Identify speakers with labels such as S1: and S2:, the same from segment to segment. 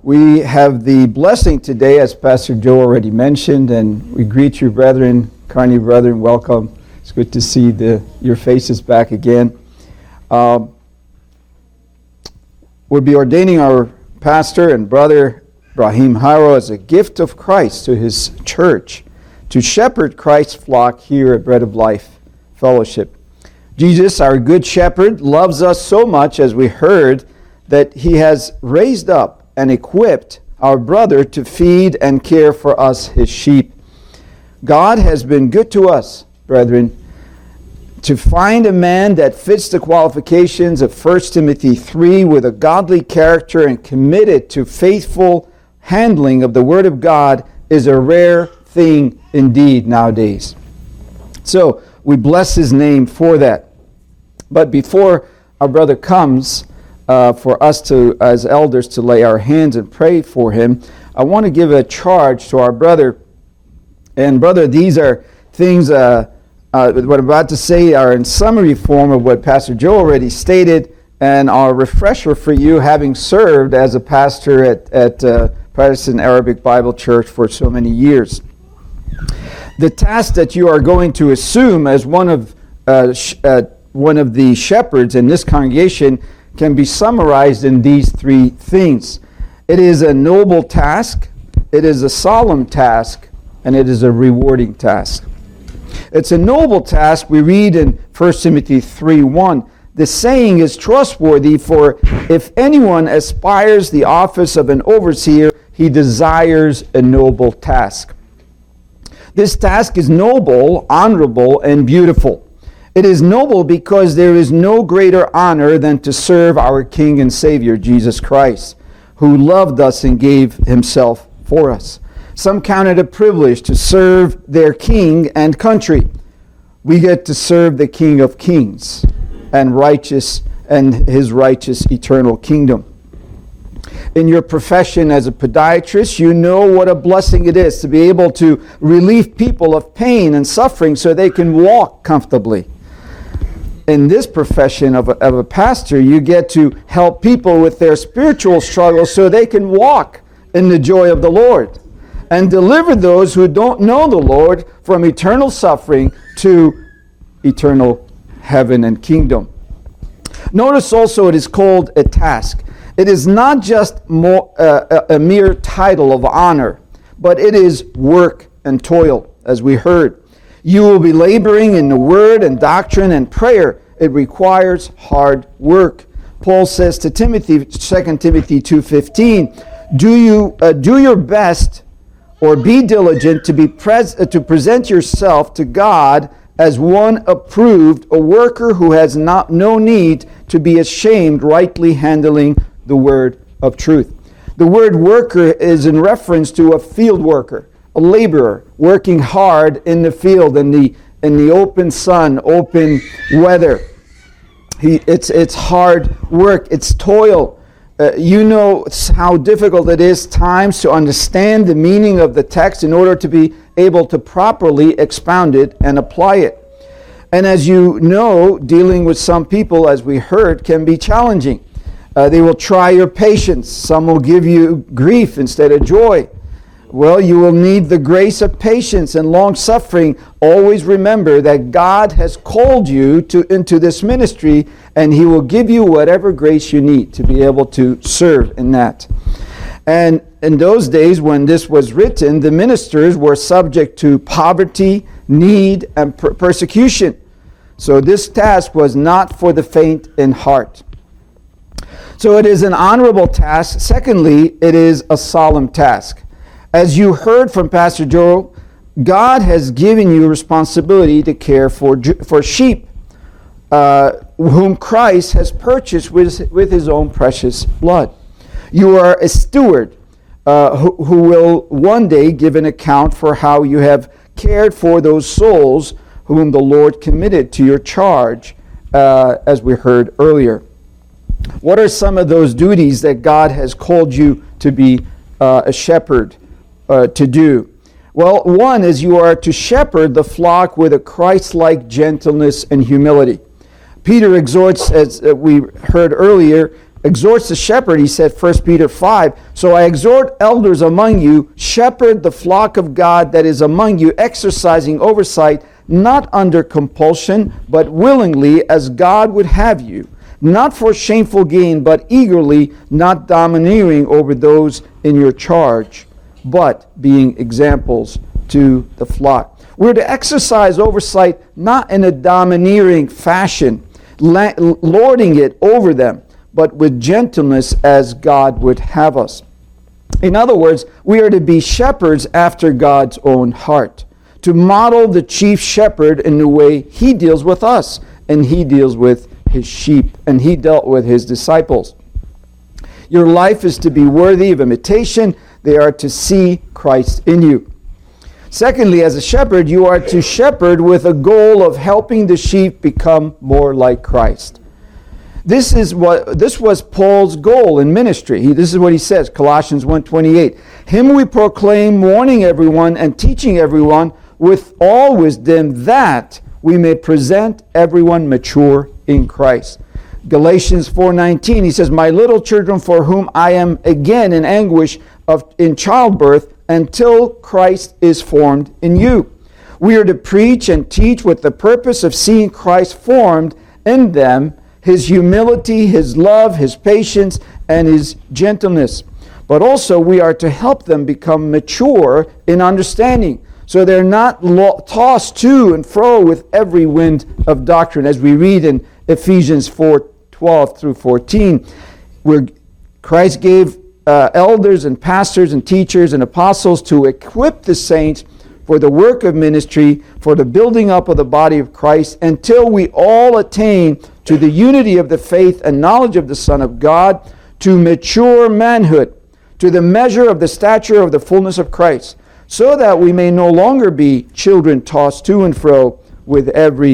S1: We have the blessing today, as Pastor Joe already mentioned, and we greet you, brethren, Kearney brethren, welcome. It's good to see your faces back again. We'll be ordaining our pastor and brother, Brahim Haro, as a gift of Christ to his church, to shepherd Christ's flock here at Bread of Life Fellowship. Jesus, our good shepherd, loves us so much, as we heard, that he has raised up and equipped our brother to feed and care for us, his sheep. God has been good to us, brethren. To find a man that fits the qualifications of 1 Timothy 3 with a godly character and committed to faithful handling of the Word of God is a rare thing indeed nowadays. So we bless his name for that. But before our brother comes, for us to, as elders, to lay our hands and pray for him, I want to give a charge to our brother. And brother, these are things, what I'm about to say are in summary form of what Pastor Joe already stated, and are a refresher for you, having served as a pastor at Protestant Arabic Bible Church for so many years. The task that you are going to assume as one of the shepherds in this congregation can be summarized in these three things. It is a noble task, it is a solemn task, and it is a rewarding task. It's a noble task. We read in 1 Timothy 3:1, the saying is trustworthy, for if anyone aspires the office of an overseer, he desires a noble task. This task is noble, honorable, and beautiful. It is noble because there is no greater honor than to serve our King and Savior, Jesus Christ, who loved us and gave himself for us. Some count it a privilege to serve their king and country. We get to serve the King of Kings and his righteous eternal kingdom. In your profession as a podiatrist, you know what a blessing it is to be able to relieve people of pain and suffering so they can walk comfortably. In this profession of a pastor, you get to help people with their spiritual struggles so they can walk in the joy of the Lord and deliver those who don't know the Lord from eternal suffering to eternal heaven and kingdom. Notice also it is called a task. It is not just a mere title of honor, but it is work and toil, as we heard. You will be laboring in the word and doctrine and prayer. It requires hard work. Paul says to Timothy, 2 Timothy 2:15, do your best or be diligent to present yourself to God as one approved, a worker who has no need to be ashamed, rightly handling the word of truth. The word worker is in reference to a field worker, a laborer working hard in the field in the open sun, open weather. It's hard work, it's toil. You know how difficult it is times to understand the meaning of the text in order to be able to properly expound it and apply it. And as you know, dealing with some people, as we heard, can be challenging. They will try your patience. Some will give you grief instead of joy. Well, you will need the grace of patience and long-suffering. Always remember that God has called you into this ministry, and He will give you whatever grace you need to be able to serve in that. And in those days when this was written, the ministers were subject to poverty, need, and persecution. So this task was not for the faint in heart. So it is an honorable task. Secondly, it is a solemn task. As you heard from Pastor Joe, God has given you responsibility to care for sheep, whom Christ has purchased with His own precious blood. You are a steward who will one day give an account for how you have cared for those souls whom the Lord committed to your charge, as we heard earlier. What are some of those duties that God has called you to be a shepherd to do? Well, one is you are to shepherd the flock with a Christ-like gentleness and humility. Peter exhorts, as we heard earlier, exhorts the shepherd, he said, 1 Peter 5, "So I exhort elders among you, shepherd the flock of God that is among you, exercising oversight, not under compulsion, but willingly, as God would have you, not for shameful gain, but eagerly, not domineering over those in your charge, but being examples to the flock." We're to exercise oversight not in a domineering fashion, lording it over them, but with gentleness as God would have us. In other words, we are to be shepherds after God's own heart, to model the chief shepherd in the way he deals with us, and he deals with his sheep, and he dealt with his disciples. Your life is to be worthy of imitation. They are to see Christ in you. Secondly, as a shepherd, you are to shepherd with a goal of helping the sheep become more like Christ. This was Paul's goal in ministry. This is what he says, Colossians 1:28. "Him we proclaim, warning everyone and teaching everyone with all wisdom, that we may present everyone mature in Christ." Galatians 4:19, he says, "My little children, for whom I am again in anguish in childbirth, until Christ is formed in you." We are to preach and teach with the purpose of seeing Christ formed in them, his humility, his love, his patience, and his gentleness. But also we are to help them become mature in understanding, so they're not tossed to and fro with every wind of doctrine, as we read in Ephesians 4:12 through 14, where Christ gave elders and pastors and teachers and apostles to equip the saints for the work of ministry, for the building up of the body of Christ, until we all attain to the unity of the faith and knowledge of the Son of God, to mature manhood, to the measure of the stature of the fullness of Christ, so that we may no longer be children tossed to and fro with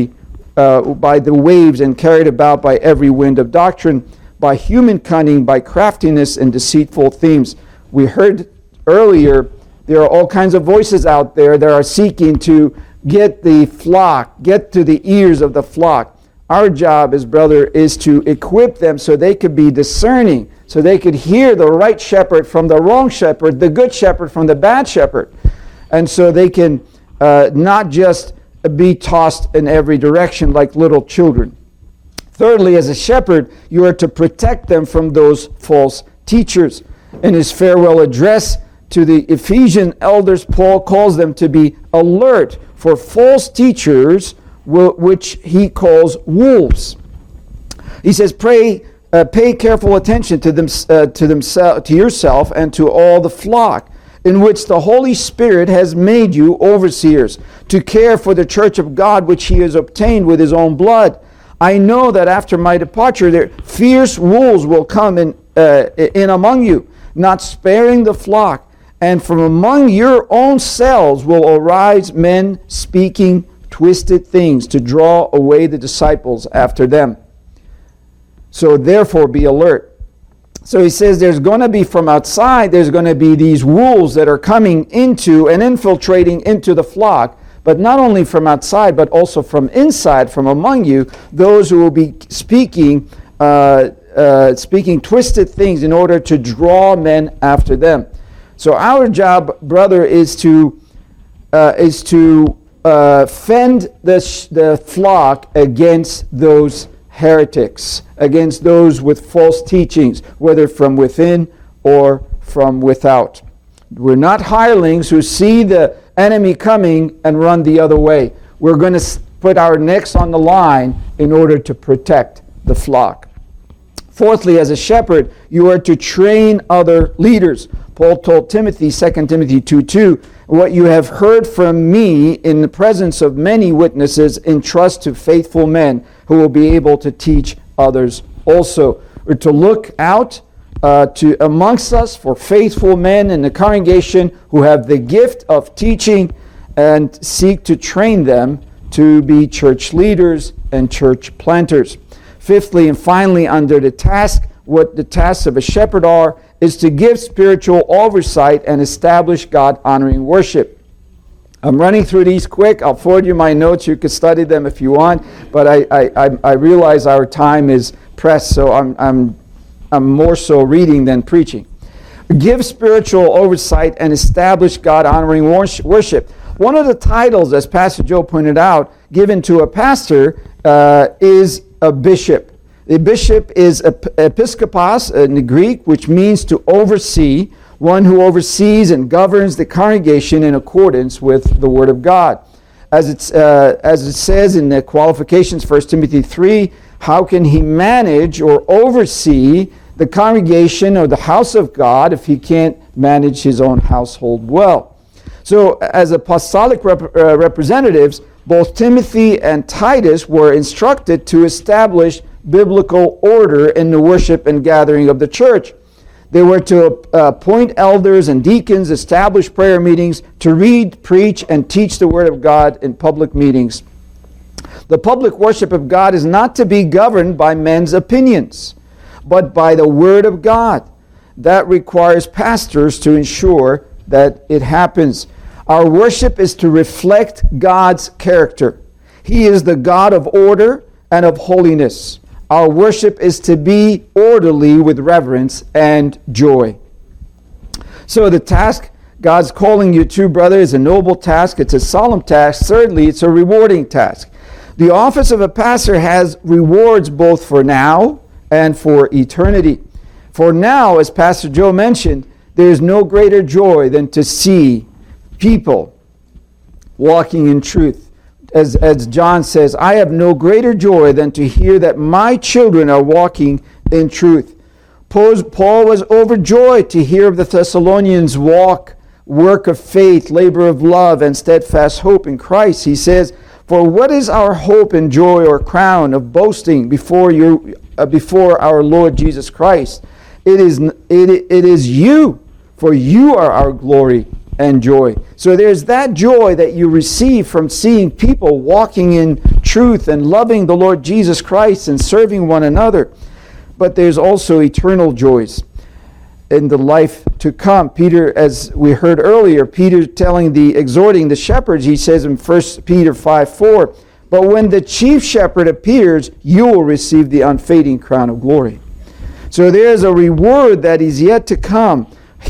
S1: by the waves and carried about by every wind of doctrine, by human cunning, by craftiness and deceitful themes. We heard earlier, there are all kinds of voices out there that are seeking to get the flock, get to the ears of the flock. Our job as brother is to equip them so they could be discerning, so they could hear the right shepherd from the wrong shepherd, the good shepherd from the bad shepherd. And so they can not just be tossed in every direction like little children. Thirdly, as a shepherd, you are to protect them from those false teachers. In his farewell address to the Ephesian elders, Paul calls them to be alert for false teachers, which he calls wolves. He says, pay careful attention to yourself and to all the flock, in which the Holy Spirit has made you overseers, to care for the church of God, which he has obtained with his own blood. I know that after my departure, fierce wolves will come in among you, not sparing the flock. And from among your own selves will arise men speaking twisted things to draw away the disciples after them. So therefore be alert. So he says there's going to be from outside, there's going to be these wolves that are coming into and infiltrating into the flock. But not only from outside, but also from inside, from among you, those who will be speaking twisted things in order to draw men after them. So our job, brother, is to fend the flock against those heretics, against those with false teachings, whether from within or from without. We're not hirelings who see the enemy coming and run the other way. We're going to put our necks on the line in order to protect the flock. Fourthly, as a shepherd, you are to train other leaders. Paul told Timothy, 2 Timothy 2:2, "What you have heard from me in the presence of many witnesses, entrust to faithful men who will be able to teach others also." We're to look out amongst us for faithful men in the congregation who have the gift of teaching, and seek to train them to be church leaders and church planters. Fifthly and finally, under the task, what the tasks of a shepherd are, is to give spiritual oversight and establish God-honoring worship. I'm running through these quick. I'll forward you my notes. You can study them if you want. But I realize our time is pressed, so I'm I'm more so reading than preaching. Give spiritual oversight and establish God-honoring worship. One of the titles, as Pastor Joe pointed out, given to a pastor is a bishop. The bishop is episkopos in the Greek, which means to oversee, one who oversees and governs the congregation in accordance with the Word of God. As it says in the qualifications, 1 Timothy 3, how can he manage or oversee the congregation or the house of God if he can't manage his own household well? So as apostolic representatives, both Timothy and Titus were instructed to establish biblical order in the worship and gathering of the church. They were to appoint elders and deacons, establish prayer meetings, to read, preach, and teach the Word of God in public meetings. The public worship of God is not to be governed by men's opinions, but by the Word of God. That requires pastors to ensure that it happens. Our worship is to reflect God's character. He is the God of order and of holiness. Our worship is to be orderly with reverence and joy. So the task God's calling you to, brother, is a noble task. It's a solemn task. Thirdly, it's a rewarding task. The office of a pastor has rewards both for now and for eternity. For now, as Pastor Joe mentioned, there is no greater joy than to see people walking in truth. As John says, I have no greater joy than to hear that my children are walking in truth. Paul was overjoyed to hear of the Thessalonians' work of faith, labor of love, and steadfast hope in Christ. He says, for what is our hope and joy or crown of boasting before our Lord Jesus Christ? It is you, for you are our glory and joy. So there's that joy that you receive from seeing people walking in truth and loving the Lord Jesus Christ and serving one another. But there's also eternal joys in the life to come. Peter, as we heard earlier, Peter exhorting the shepherds, he says in 1 Peter 5:4, but when the chief shepherd appears, you will receive the unfading crown of glory. So there's a reward that is yet to come.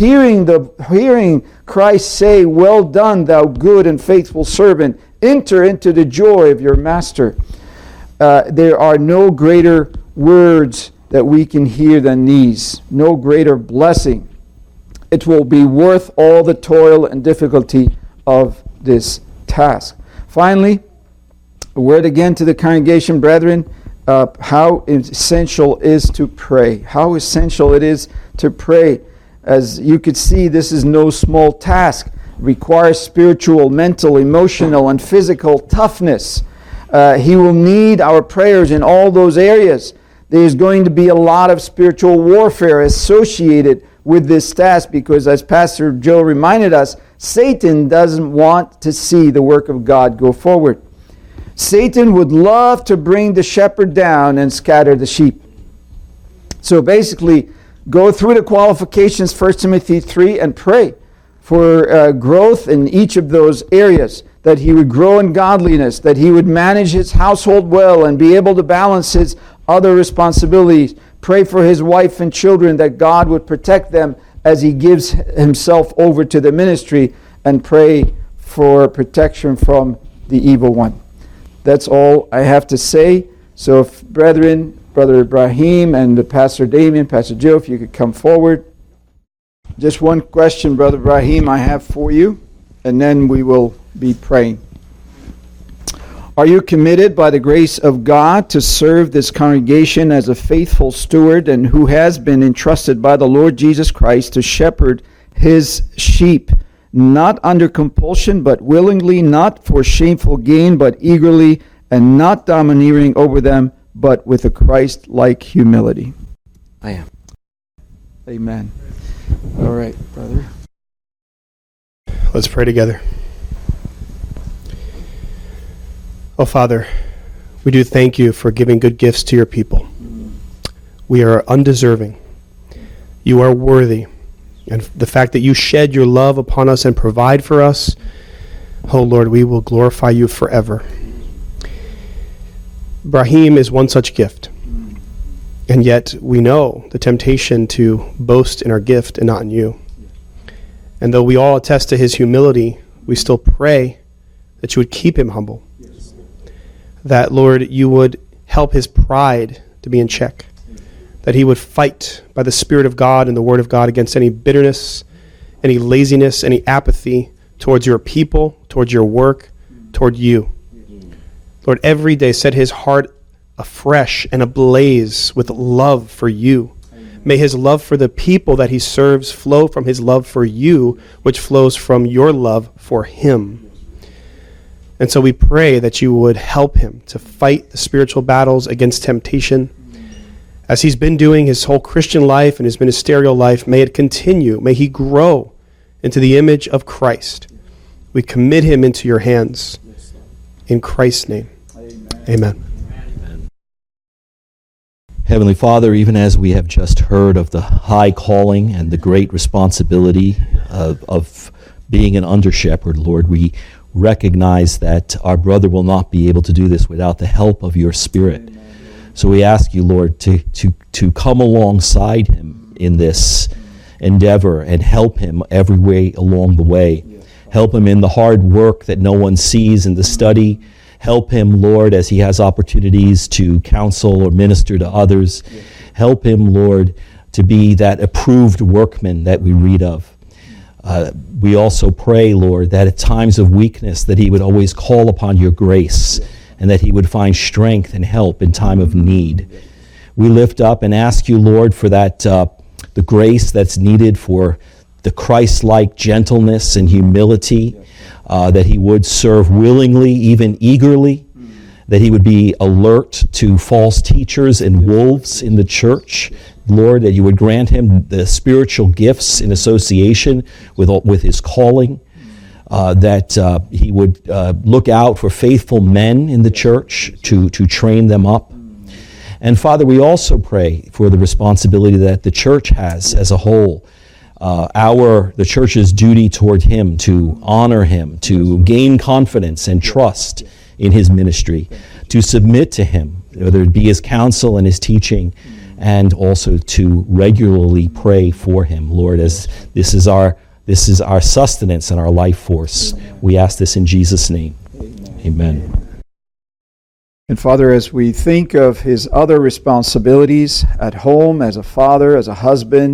S1: Hearing Christ say, well done, thou good and faithful servant, enter into the joy of your master. There are no greater words that we can hear than these, no greater blessing. It will be worth all the toil and difficulty of this task. Finally, a word again to the congregation, brethren, how essential is to pray. How essential it is to pray. As you could see, this is no small task. It requires spiritual, mental, emotional, and physical toughness. He will need our prayers in all those areas. There's going to be a lot of spiritual warfare associated with this task because, as Pastor Joe reminded us, Satan doesn't want to see the work of God go forward. Satan would love to bring the shepherd down and scatter the sheep. So basically, go through the qualifications, 1 Timothy 3, and pray for growth in each of those areas, that he would grow in godliness, that he would manage his household well and be able to balance his other responsibilities. Pray for his wife and children, that God would protect them as he gives himself over to the ministry, and pray for protection from the evil one. That's all I have to say. So, brethren, Brother Ibrahim and Pastor Damien, Pastor Joe, if you could come forward. Just one question, Brother Ibrahim, I have for you, and then we will be praying. Are you committed by the grace of God to serve this congregation as a faithful steward and who has been entrusted by the Lord Jesus Christ to shepherd his sheep, not under compulsion, but willingly, not for shameful gain, but eagerly, and not domineering over them, but with a Christ-like humility?
S2: I am.
S1: Amen. All right, brother.
S3: Let's pray together. Oh, Father, we do thank you for giving good gifts to your people. We are undeserving. You are worthy. And the fact that you shed your love upon us and provide for us, oh Lord, we will glorify you forever. Ibrahim is one such gift. And yet we know the temptation to boast in our gift and not in you. And though we all attest to his humility, we still pray that you would keep him humble. That, Lord, you would help his pride to be in check. That he would fight by the Spirit of God and the Word of God against any bitterness, any laziness, any apathy towards your people, towards your work, toward you. Lord, every day set his heart afresh and ablaze with love for you. May his love for the people that he serves flow from his love for you, which flows from your love for him. And so we pray that you would help him to fight the spiritual battles against temptation. As he's been doing his whole Christian life and his ministerial life, may it continue. May he grow into the image of Christ. We commit him into your hands. In Christ's name, amen.
S2: Heavenly Father, even as we have just heard of the high calling and the great responsibility of being an under-shepherd, Lord, we recognize that our brother will not be able to do this without the help of your Spirit. So we ask you, Lord, to come alongside him in this endeavor and help him every way along the way. Help him in the hard work that no one sees in the study. Help him, Lord, as he has opportunities to counsel or minister to others. Help him, Lord, to be that approved workman that we read of. We also pray, Lord, that at times of weakness that he would always call upon your grace and that he would find strength and help in time of need. We lift up and ask you, Lord, for that the grace that's needed for the Christ-like gentleness and humility, that he would serve willingly, even eagerly, that he would be alert to false teachers and wolves in the church. Lord, that you would grant him the spiritual gifts in association with his calling, that he would look out for faithful men in the church to train them up. And Father, we also pray for the responsibility that the church has as a whole, the church's duty toward him, to honor him, to gain confidence and trust in his ministry, to submit to him, whether it be his counsel and his teaching, and also to regularly pray for him, Lord, as this is our sustenance and our life force. We ask this in Jesus' name. Amen.
S1: And Father, as we think of his other responsibilities at home, as a father, as a husband,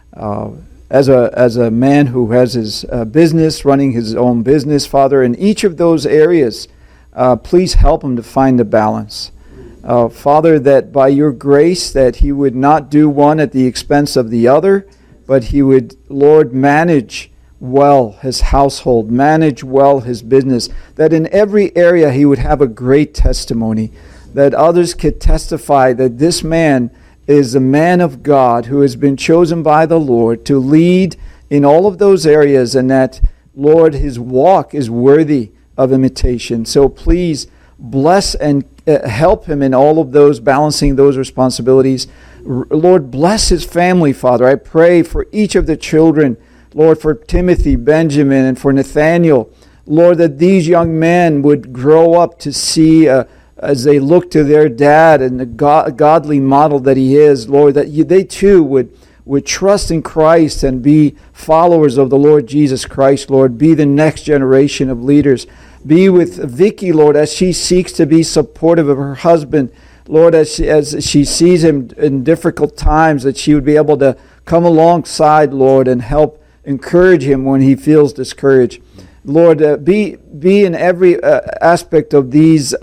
S1: as a man who has his business, running his own business, Father, in each of those areas, please help him to find a balance. Father, that by your grace that he would not do one at the expense of the other, but he would, Lord, manage well his household, manage well his business, that in every area he would have a great testimony, that others could testify that this man is a man of God who has been chosen by the Lord to lead in all of those areas, and that, Lord, his walk is worthy of imitation. So please bless and help him in all of those, balancing those responsibilities. Lord, bless his family, Father. I pray for each of the children, Lord, for Timothy, Benjamin, and for Nathaniel. Lord, that these young men would grow up to see, as they look to their dad and the godly model that he is, Lord, that they too would trust in Christ and be followers of the Lord Jesus Christ, Lord. Be the next generation of leaders. Be with Vicky, Lord, as she seeks to be supportive of her husband. Lord, as she sees him in difficult times, that she would be able to come alongside, Lord, and help encourage him when he feels discouraged. Lord, be in every aspect of these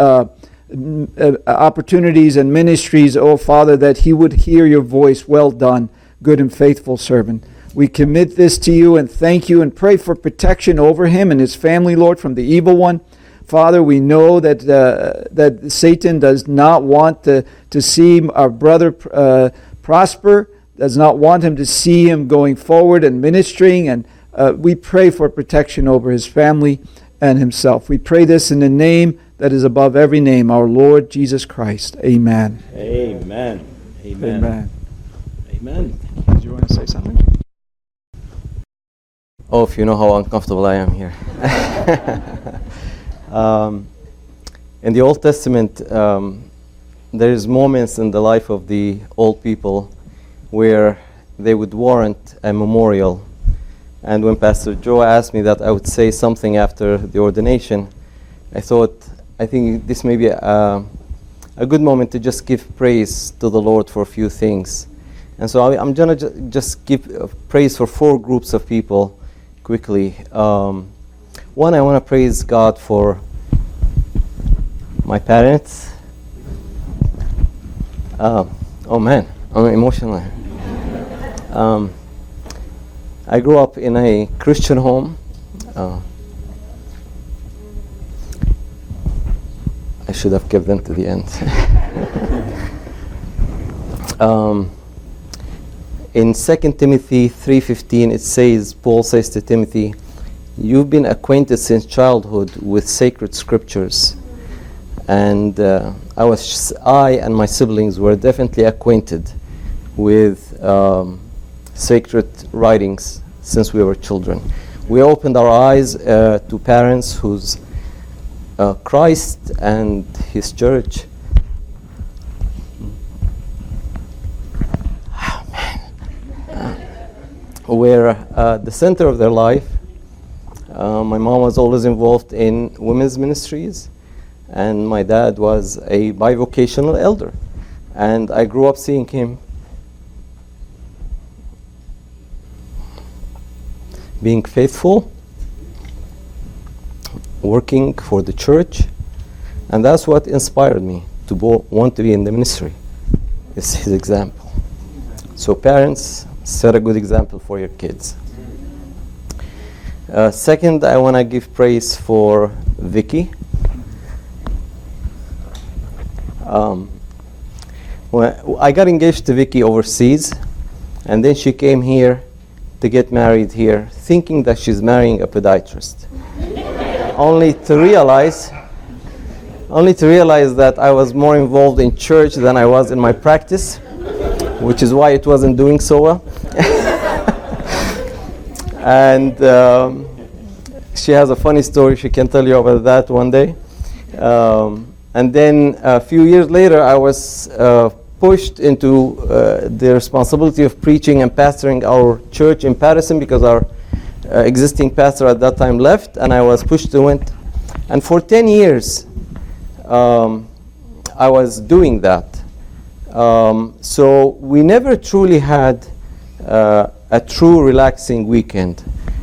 S1: opportunities and ministries, oh Father, that he would hear your voice. Well done, good and faithful servant. We commit this to you and thank you and pray for protection over him and his family, Lord, from the evil one. Father, we know that that Satan does not want to see our brother prosper, does not want him to see him going forward and ministering, and we pray for protection over his family and himself. We pray this in the name that is above every name, our Lord Jesus Christ. Amen.
S2: Amen. Amen.
S1: Amen.
S2: Amen.
S1: Did you want to say something?
S4: Oh, if you know how uncomfortable I am here. In the Old Testament, there's moments in the life of the old people where they would warrant a memorial. And when Pastor Joe asked me that I would say something after the ordination, I think this may be a good moment to just give praise to the Lord for a few things. And so I'm going to just give praise for 4 groups of people quickly. One, I want to praise God for my parents. Oh man, I'm emotional. I grew up in a Christian home. I should have kept them to the end. In 2 Timothy 3:15, it says, Paul says to Timothy, "You've been acquainted since childhood with sacred scriptures." And I and my siblings were definitely acquainted with sacred writings since we were children. We opened our eyes to parents whose Christ and His church were the center of their life. My mom was always involved in women's ministries, and my dad was a bivocational elder. And I grew up seeing him being faithful, working for the church, and that's what inspired me to want to be in the ministry. It's his example. So parents, set a good example for your kids. Second, I want to give praise for Vicky. I got engaged to Vicky overseas, and then she came here to get married here, thinking that she's marrying a podiatrist. only to realize that I was more involved in church than I was in my practice, which is why it wasn't doing so well. And she has a funny story. She can tell you about that one day. And then a few years later, I was pushed into the responsibility of preaching and pastoring our church in Patterson because our existing pastor at that time left, and I was pushed to it. And for 10 years, I was doing that. So we never truly had a true relaxing weekend.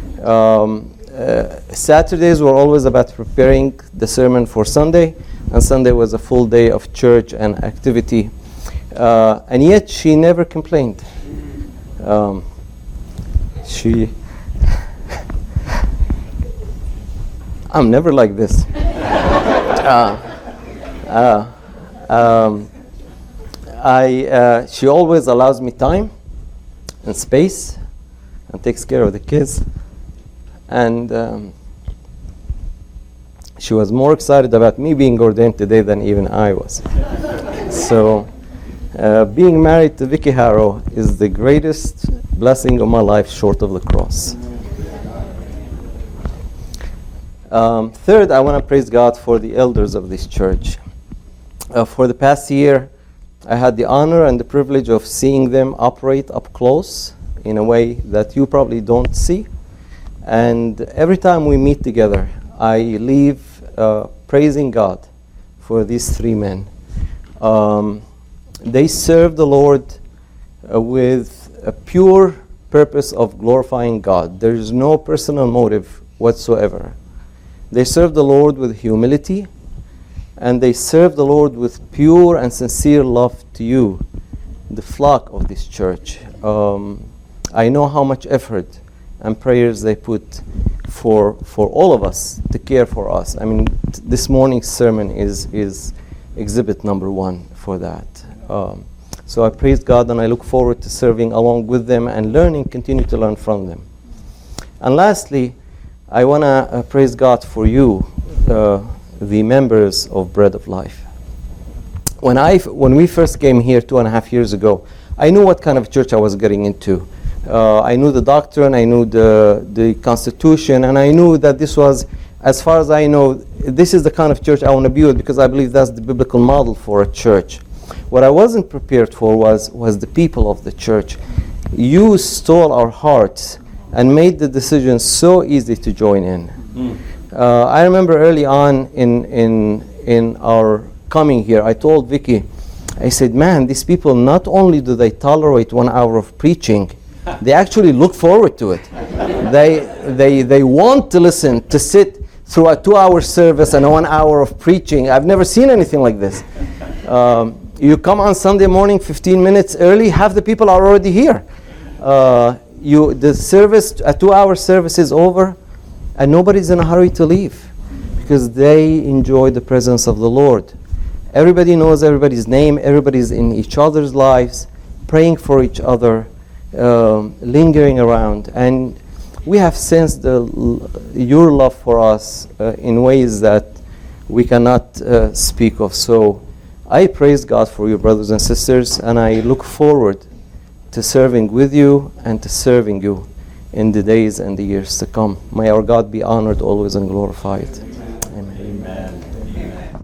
S4: Saturdays were always about preparing the sermon for Sunday, and Sunday was a full day of church and activity. And yet she never complained. I'm never like this. She always allows me time and space and takes care of the kids. And she was more excited about me being ordained today than even I was. So being married to Vicky Harrow is the greatest blessing of my life short of the cross. Third, I want to praise God for the elders of this church. For the past year, I had the honor and the privilege of seeing them operate up close in a way that you probably don't see. And every time we meet together, I leave praising God for these 3 men. They serve the Lord with a pure purpose of glorifying God. There is no personal motive whatsoever. They serve the Lord with humility, and they serve the Lord with pure and sincere love to you, the flock of this church. I know how much effort and prayers they put for all of us to care for us. I mean, this morning's sermon is exhibit number 1 for that. So I praise God, and I look forward to serving along with them and continue to learn from them. And lastly, I want to praise God for you, the members of Bread of Life. When we first came here 2.5 years ago, I knew what kind of church I was getting into. I knew the doctrine, I knew the Constitution, and I knew that this was, as far as I know, this is the kind of church I want to be with, because I believe that's the biblical model for a church. What I wasn't prepared for was the people of the church. You stole our hearts and made the decision so easy to join in. I remember early on in our coming here, I told Vicky, I said, man, these people, not only do they tolerate 1 hour of preaching, they actually look forward to it. They want to listen, to sit through a 2-hour service and a 1 hour of preaching. I've never seen anything like this. You come on Sunday morning 15 minutes early, half the people are already here. The service, a 2-hour service is over, and nobody's in a hurry to leave because they enjoy the presence of the Lord. Everybody knows everybody's name, everybody's in each other's lives, praying for each other, lingering around. And we have sensed your love for us in ways that we cannot speak of. So I praise God for you, brothers and sisters, and I look forward to serving with you and to serving you in the days and the years to come. May our God be honored always and glorified. Amen.
S2: Amen.